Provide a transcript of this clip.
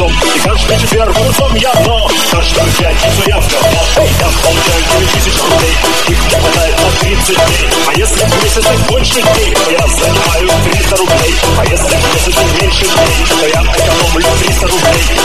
дом. И каждый четверг утром я дно, каждую пятницу я в говно. Я получаю 9000 рублей, их мне хватает на 30 дней. А если в месяце больше дней, то я занимаю 300 рублей. А если в месяце меньше дней, то я экономлю 300 рублей.